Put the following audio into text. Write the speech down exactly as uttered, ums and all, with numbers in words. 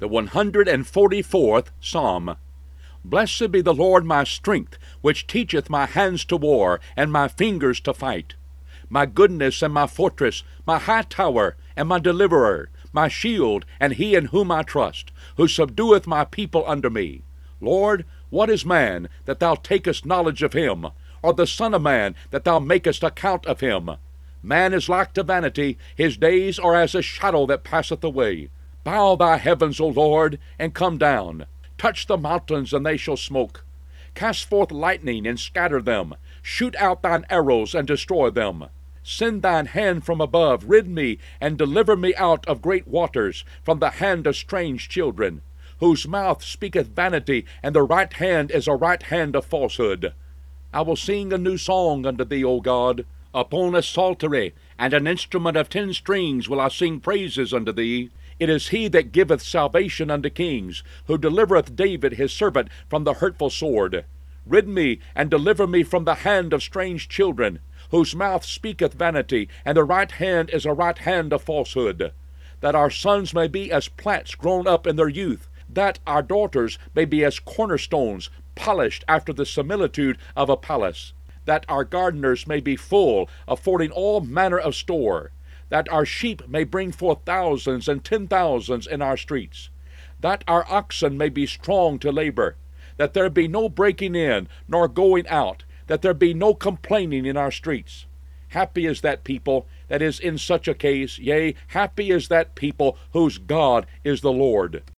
The one hundred and forty-fourth Psalm. Blessed be the Lord my strength, which teacheth my hands to war, and my fingers to fight. My goodness and my fortress, my high tower, and my deliverer, my shield, and he in whom I trust, who subdueth my people under me. Lord, what is man, that thou takest knowledge of him, or the Son of man, that thou makest account of him? Man is like to vanity, his days are as a shadow that passeth away. Bow thy heavens, O Lord, and come down. Touch the mountains, and they shall smoke. Cast forth lightning, and scatter them. Shoot out thine arrows, and destroy them. Send thine hand from above, rid me, and deliver me out of great waters, from the hand of strange children, whose mouth speaketh vanity, and the right hand is a right hand of falsehood. I will sing a new song unto thee, O God. Upon a psaltery and an instrument of ten strings will I sing praises unto thee. It is he that giveth salvation unto kings, who delivereth David his servant from the hurtful sword. Rid me, and deliver me from the hand of strange children, whose mouth speaketh vanity, and the right hand is a right hand of falsehood. That our sons may be as plants grown up in their youth, that our daughters may be as cornerstones, polished after the similitude of a palace. That our gardeners may be full, affording all manner of store. That our sheep may bring forth thousands and ten thousands in our streets. That our oxen may be strong to labor. That there be no breaking in, nor going out. That there be no complaining in our streets. Happy is that people that is in such a case, yea, happy is that people whose God is the Lord.